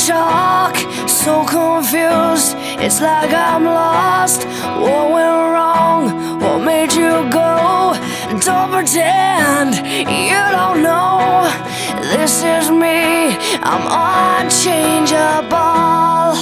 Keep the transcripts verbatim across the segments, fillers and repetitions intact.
shock, so confused. It's like I'm lost. What went wrong? What made you go? Don't pretend you don't know. This is me, I'm unchangeable.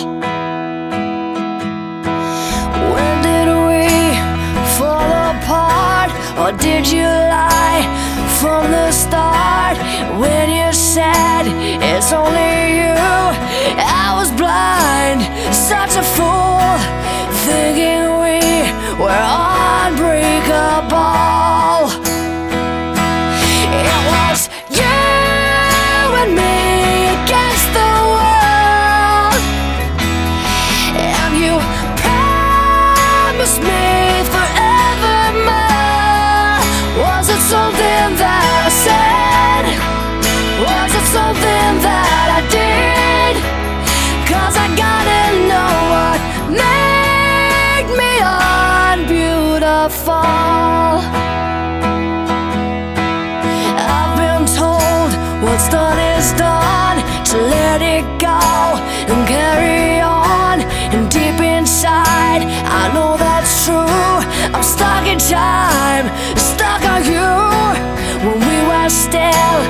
When did we fall apart? Or did you lie from the start? When you said it's only you, I was blind, such a fool, thinking we were unbreakable. It was you and me against the world, and you promised me forevermore. Was it something that I said? Was it something that I did? 'Cause I gotta know what made me unbeautiful. I've been told what's done is done, to let it go and carry on. And deep inside, I know that's true. I'm stuck in time, stuck on you, when we were still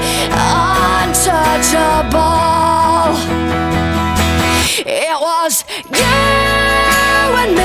untouchable. It was you and